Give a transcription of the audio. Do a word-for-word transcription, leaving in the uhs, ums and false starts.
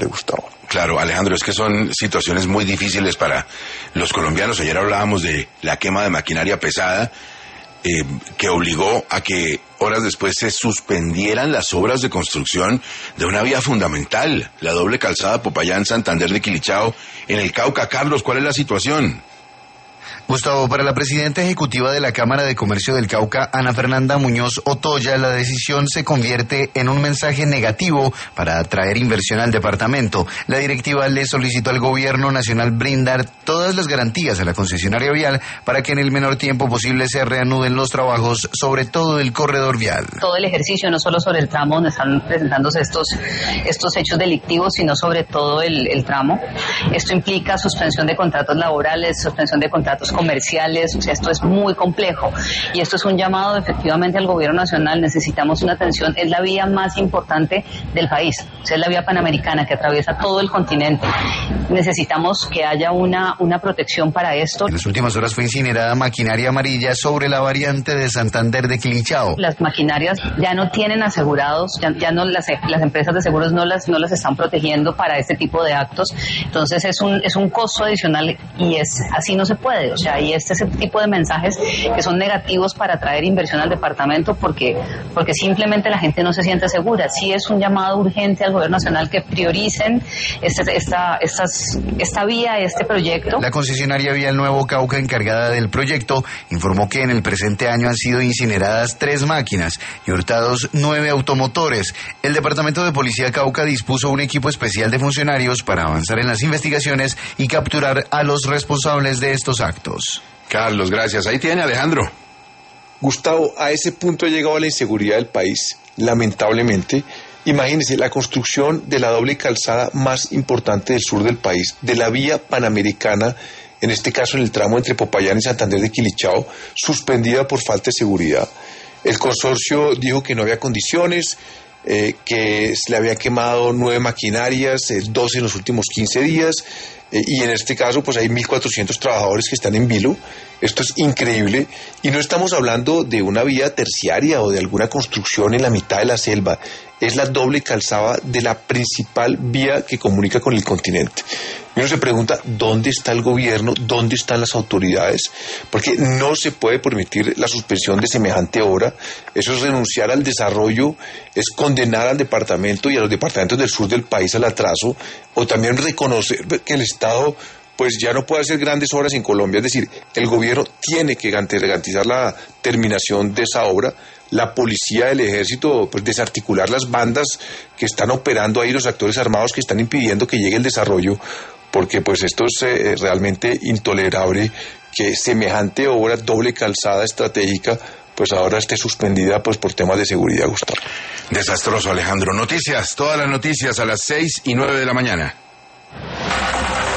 Gustavo. Claro, Alejandro, es que son situaciones muy difíciles para los colombianos. Ayer hablábamos de la quema de maquinaria pesada, eh, que obligó a que horas después se suspendieran las obras de construcción de una vía fundamental, la doble calzada Popayán-Santander de Quilichao, en el Cauca. Carlos, ¿cuál es la situación? Gustavo, para la presidenta ejecutiva de la Cámara de Comercio del Cauca, Ana Fernanda Muñoz Otoya, la decisión se convierte en un mensaje negativo para atraer inversión al departamento. La directiva le solicitó al gobierno nacional brindar todas las garantías a la concesionaria vial para que en el menor tiempo posible se reanuden los trabajos, sobre todo el corredor vial. Todo el ejercicio, no solo sobre el tramo donde están presentándose estos, estos hechos delictivos, sino sobre todo el, el tramo. Esto implica suspensión de contratos laborales, suspensión de contratos comerciales, o sea, esto es muy complejo y esto es un llamado efectivamente al gobierno nacional. Necesitamos una atención, es la vía más importante del país, o sea, es la vía panamericana que atraviesa todo el continente. Necesitamos que haya una, una protección para esto. En las últimas horas fue incinerada maquinaria amarilla sobre la variante de Santander de Quilichao. Las maquinarias ya no tienen asegurados, ya, ya no las, las empresas de seguros no las, no las están protegiendo para este tipo de actos, entonces es un, es un costo adicional y es así no se puede. O sea, y este es el tipo de mensajes que son negativos para atraer inversión al departamento porque, porque simplemente la gente no se siente segura. Sí es un llamado urgente al gobierno nacional que prioricen este, esta, estas, esta vía, este proyecto. La concesionaria Vial Nuevo Cauca, encargada del proyecto, informó que en el presente año han sido incineradas tres máquinas y hurtados nueve automotores. El Departamento de Policía Cauca dispuso un equipo especial de funcionarios para avanzar en las investigaciones y capturar a los responsables de estos actos. Carlos, gracias. Ahí tiene Alejandro. Gustavo, a ese punto ha llegado la inseguridad del país, lamentablemente. Imagínense, la construcción de la doble calzada más importante del sur del país, de la vía panamericana, en este caso en el tramo entre Popayán y Santander de Quilichao, suspendida por falta de seguridad. El consorcio dijo que no había condiciones, eh, que se le habían quemado nueve maquinarias, eh, dos en los últimos quince días, eh, y en este caso pues hay mil cuatrocientos trabajadores que están en vilo. Esto es increíble, y no estamos hablando de una vía terciaria o de alguna construcción en la mitad de la selva, es la doble calzada de la principal vía que comunica con el continente. Y uno se pregunta, ¿dónde está el gobierno? ¿Dónde están las autoridades? Porque no se puede permitir la suspensión de semejante obra. Eso es renunciar al desarrollo, es condenar al departamento y a los departamentos del sur del país al atraso, o también reconocer que el Estado pues ya no puede hacer grandes obras en Colombia. Es decir, el gobierno tiene que garantizar la terminación de esa obra. La policía, el ejército, pues desarticular las bandas que están operando ahí, los actores armados que están impidiendo que llegue el desarrollo, porque pues esto es eh, realmente intolerable que semejante obra, doble calzada estratégica, pues ahora esté suspendida pues por temas de seguridad, Gustavo. Desastroso, Alejandro. Noticias, todas las noticias a las seis y nueve de la mañana.